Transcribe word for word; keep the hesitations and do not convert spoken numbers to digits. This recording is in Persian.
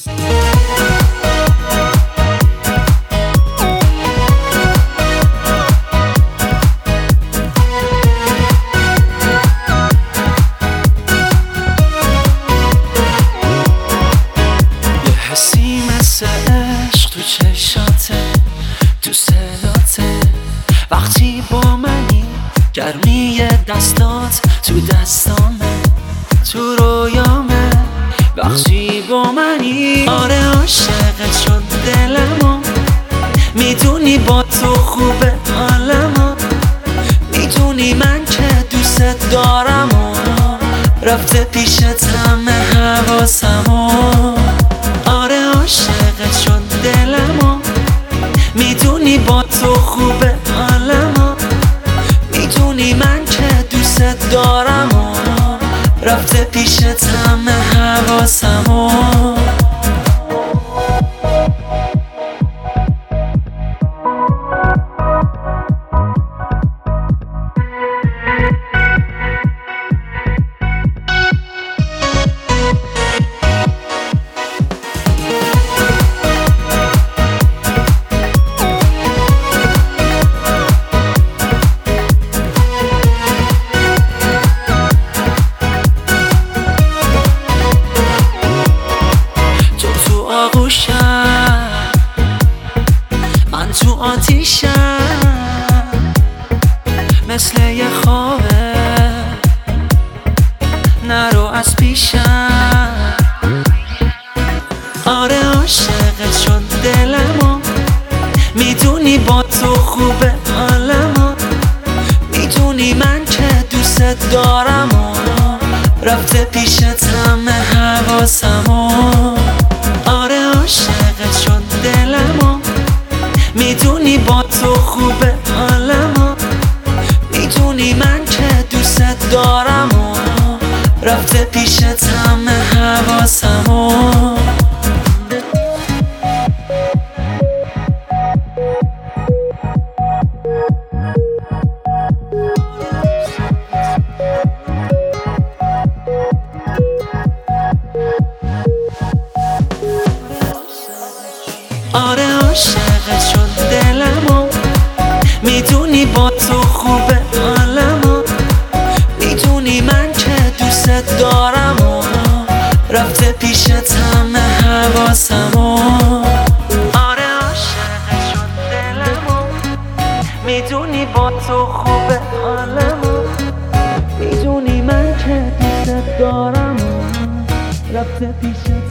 عشق تو چشاته، تو صداته، وقتی با منی گرمی دستات تو دستامه، تو رویامه وقتی با منی. آره عاشقت شد دلمو، میدونی با تو خوبه حالمو، میدونی من که دوست دارم و رفته پیشت همه حواسمو. آره عاشقت شد دلمو، میدونی با تو خوبه حالمو، میدونی من که دوست دارم و رفته پیشت همه حواسمو. من تو آتیشم مثل یه خوابه، نرو از پیشم. آره عاشقت شد دلمو، میدونی با تو خوبه حالمو، میدونی من که دوست دارم و رفته پیشت همه حواسمو. آره عاشقت شد دلمو، میدونی با تو خوبه حالمو، میدونی من که دوست دارم و رفته پیشت همه حواسمو. آره عاشقت شد دلمو، میدونی با تو خوبه حالمو، میدونی من که دوست دارم و رفته پیشت همه حواسمو. آره عاشقت شد دلمو، میدونی با تو خوبه حالمو، میدونی من که دوست دارم و رفته پیشت